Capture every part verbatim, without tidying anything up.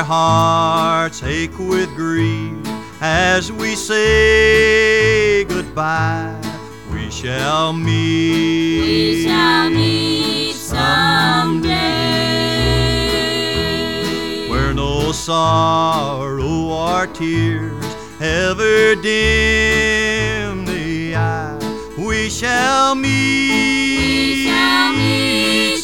hearts ache with grief as we say goodbye. We shall meet, we shall meet someday, where no sorrow or tears ever dim the eye. We shall meet, we shall meet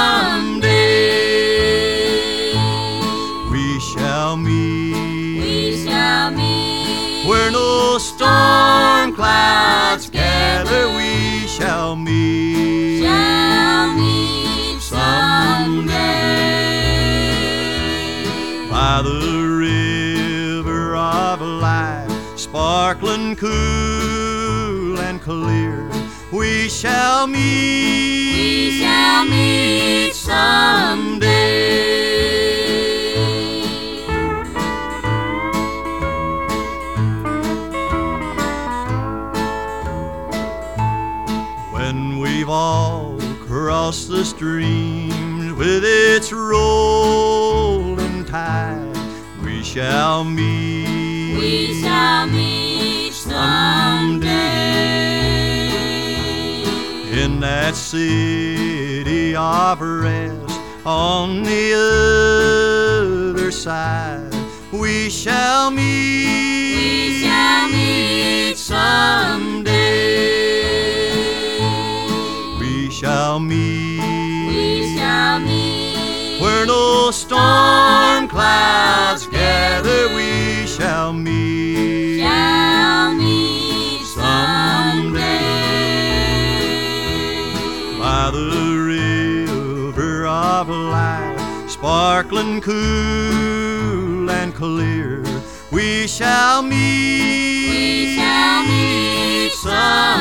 someday. We shall meet, we shall meet, where no storm clouds gather. We shall meet, shall meet someday. by the river of life, sparkling cool and clear. We shall meet, we shall meet someday. When we've all crossed the stream with its rolling tide, we shall meet, we shall meet someday, in that city of rest on the other side. We shall meet, we shall meet someday. We shall meet, we shall meet, where no storm clouds gather. We shall meet, shall meet someday, by the river of life, sparkling cool and clear. We shall meet, we shall meet someday.